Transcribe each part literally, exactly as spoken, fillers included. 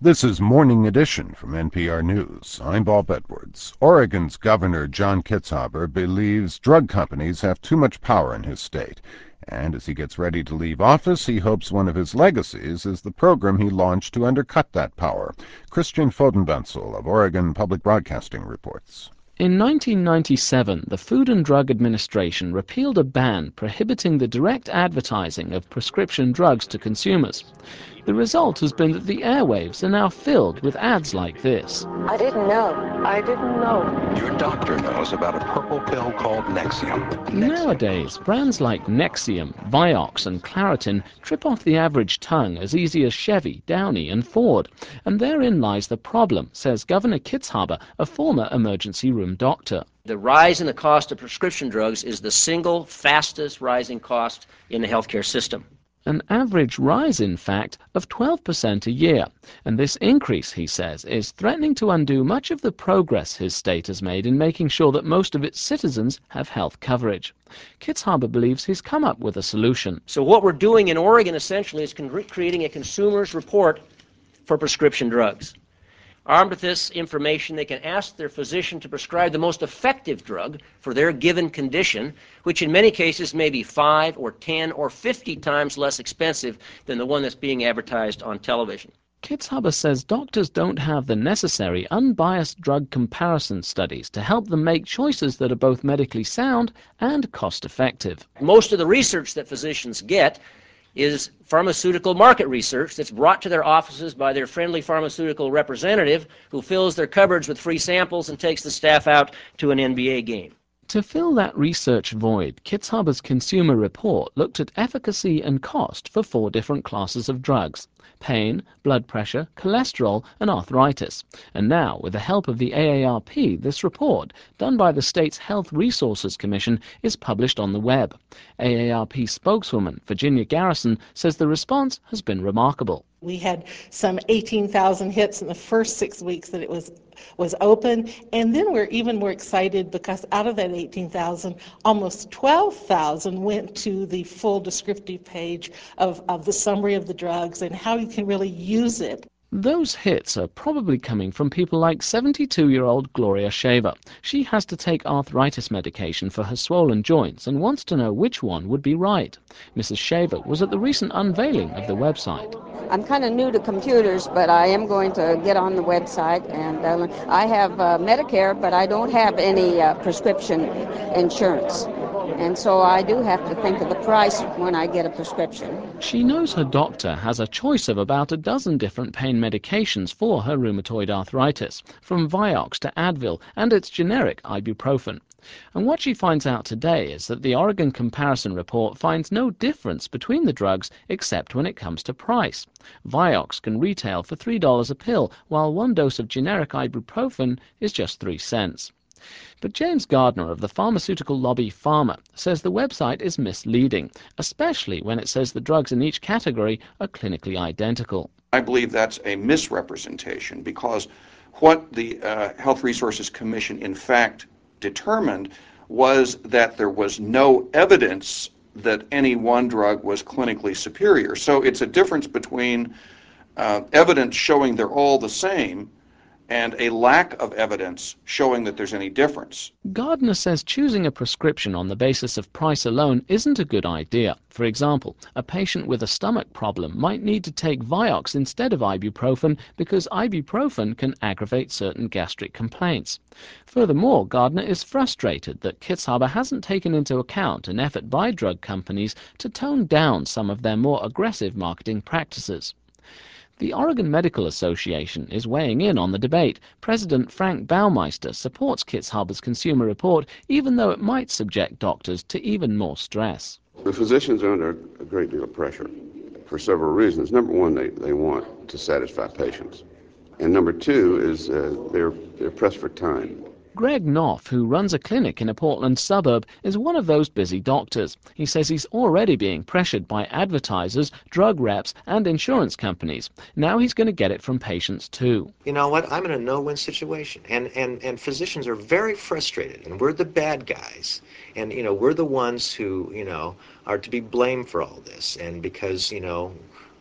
This is Morning Edition from N P R News. I'm Bob Edwards. Oregon's Governor John Kitzhaber believes drug companies have too much power in his state. And as he gets ready to leave office, he hopes one of his legacies is the program he launched to undercut that power. Christian Fodenbenzel of Oregon Public Broadcasting reports. In nineteen ninety-seven, the Food and Drug Administration repealed a ban prohibiting the direct advertising of prescription drugs to consumers. The result has been that the airwaves are now filled with ads like this. I didn't know. I didn't know. Your doctor knows about a purple pill called Nexium. Nowadays, brands like Nexium, Vioxx and Claritin trip off the average tongue as easy as Chevy, Downey and Ford. And therein lies the problem, says Governor Kitzhaber, a former emergency room doctor. The rise in the cost of prescription drugs is the single fastest rising cost in the healthcare system. An average rise, in fact, of twelve percent a year. And this increase, he says, is threatening to undo much of the progress his state has made in making sure that most of its citizens have health coverage. Kitzhaber believes he's come up with a solution. So what we're doing in Oregon essentially is con- creating a consumer's report for prescription drugs. Armed with this information, they can ask their physician to prescribe the most effective drug for their given condition, which in many cases may be five or ten or fifty times less expensive than the one that's being advertised on television. Kitzhaber says doctors don't have the necessary unbiased drug comparison studies to help them make choices that are both medically sound and cost-effective. Most of the research that physicians get is pharmaceutical market research that's brought to their offices by their friendly pharmaceutical representative who fills their cupboards with free samples and takes the staff out to an N B A game. To fill that research void, Kitzhaber's consumer report looked at efficacy and cost for four different classes of drugs: pain, blood pressure, cholesterol and arthritis. And now, with the help of the A A R P, this report, done by the state's Health Resources Commission, is published on the web. A A R P spokeswoman Virginia Garrison says the response has been remarkable. We had some eighteen thousand hits in the first six weeks that it was was open, and then we're even more excited because out of that eighteen thousand, almost twelve thousand went to the full descriptive page of, of the summary of the drugs and how you can really use it. Those hits are probably coming from people like seventy-two-year-old Gloria Shaver. She has to take arthritis medication for her swollen joints and wants to know which one would be right. Missus Shaver was at the recent unveiling of the website. I'm kind of new to computers, but I am going to get on the website. And uh, I have uh, Medicare, but I don't have any uh, prescription insurance. And so I do have to think of the price when I get a prescription. She knows her doctor has a choice of about a dozen different pain medications for her rheumatoid arthritis, from Vioxx to Advil and its generic ibuprofen. And what she finds out today is that the Oregon Comparison Report finds no difference between the drugs except when it comes to price. Vioxx can retail for three dollars a pill, while one dose of generic ibuprofen is just three cents. But James Gardner of the pharmaceutical lobby Pharma says the website is misleading, especially when it says the drugs in each category are clinically identical. I believe that's a misrepresentation because what the uh, Health Resources Commission in fact determined was that there was no evidence that any one drug was clinically superior. So it's a difference between uh, evidence showing they're all the same and a lack of evidence showing that there's any difference. Gardner says choosing a prescription on the basis of price alone isn't a good idea. For example, a patient with a stomach problem might need to take Vioxx instead of ibuprofen because ibuprofen can aggravate certain gastric complaints. Furthermore, Gardner is frustrated that Kitzhaber hasn't taken into account an effort by drug companies to tone down some of their more aggressive marketing practices. The Oregon Medical Association is weighing in on the debate. President Frank Baumeister supports Kitzhaber's consumer report, even though it might subject doctors to even more stress. The physicians are under a great deal of pressure for several reasons. Number one, they, they want to satisfy patients. And number two is uh, they're, they're pressed for time. Greg Knopf, who runs a clinic in a Portland suburb, is one of those busy doctors. He says he's already being pressured by advertisers, drug reps, and insurance companies. Now he's going to get it from patients too. You know what? I'm in a no-win situation, and, and, and physicians are very frustrated, and we're the bad guys. And, you know, we're the ones who, you know, are to be blamed for all this. And because, you know,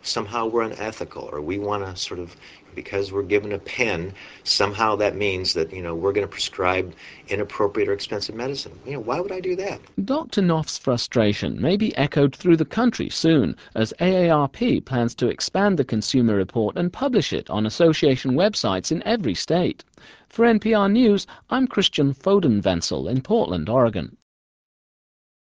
somehow we're unethical, or we want to sort of, because we're given a pen, somehow that means that, you know, we're going to prescribe inappropriate or expensive medicine. You know, why would I do that? Doctor Knopf's frustration may be echoed through the country soon, as A A R P plans to expand the Consumer Report and publish it on association websites in every state. For N P R News, I'm Christian Foden-Wenzel in Portland, Oregon.